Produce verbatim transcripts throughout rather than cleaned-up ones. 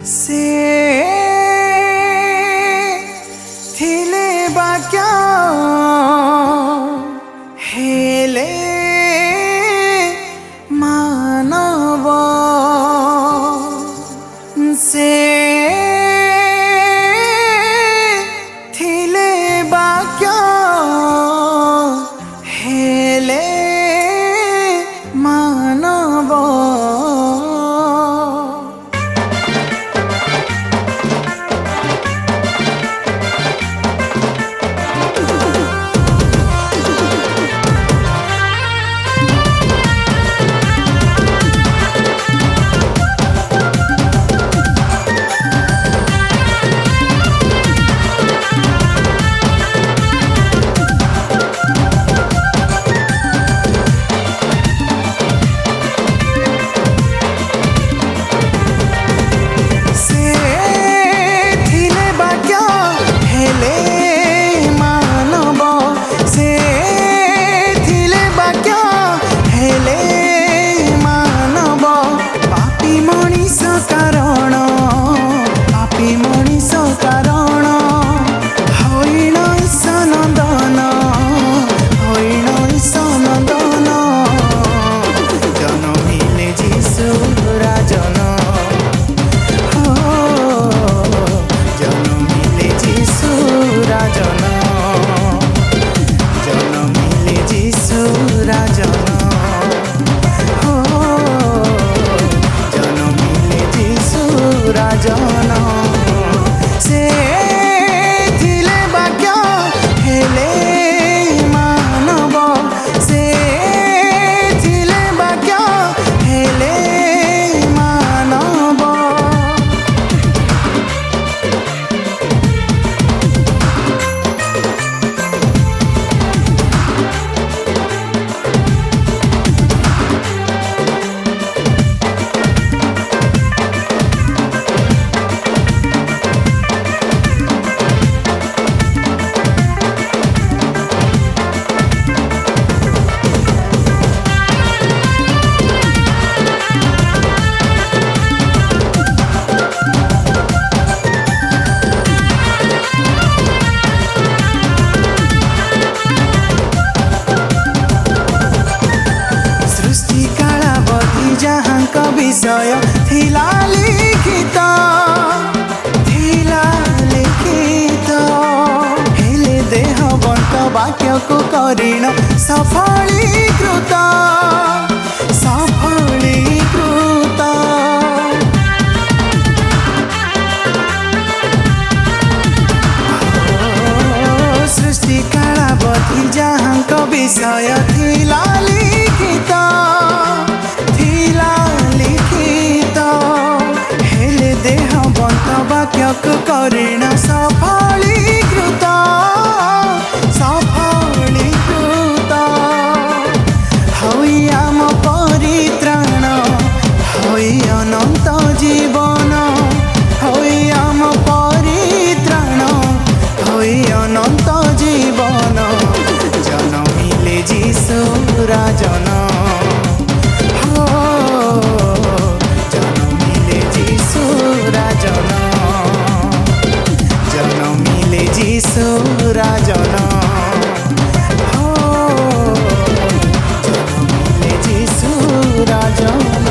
से थिले बाक्या हेले मानव से थिले बाक्या हेले मानव विषय थिला लिखित थिला लिखित हेले देह बंट वाक्य को करिण सफलीकृत सफलीकृत सृष्टि कालावधि जहाँक विषय थिला लिखित वाक्यक करिण सफलीकृत सफलीकृत होइ आम परित्राण होइ अनंत जीवन होइ आम परित्राण होइ अनंत जीवन जनमिले जीशु राजन राजन हो जनमिले जीशु राजन।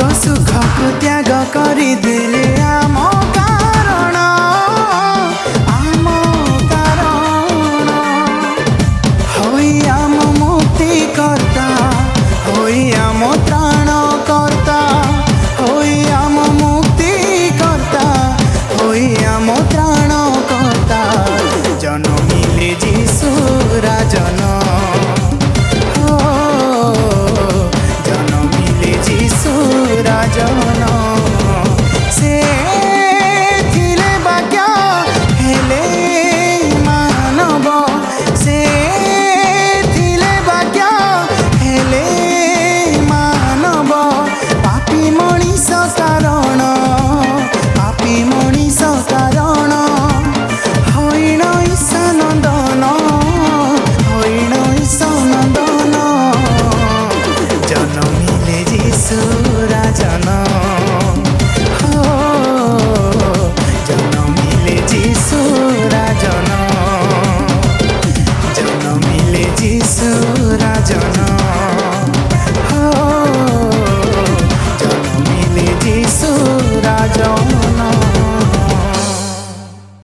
सुख को त्याग करदेले आम कारण आम कारण होई आम मुक्ति करता होई आम त्राण करता होई आम मुक्ति करता होई आम त्राण करता जनमिले जीशु राजन हो जनमिले जीशु राजन।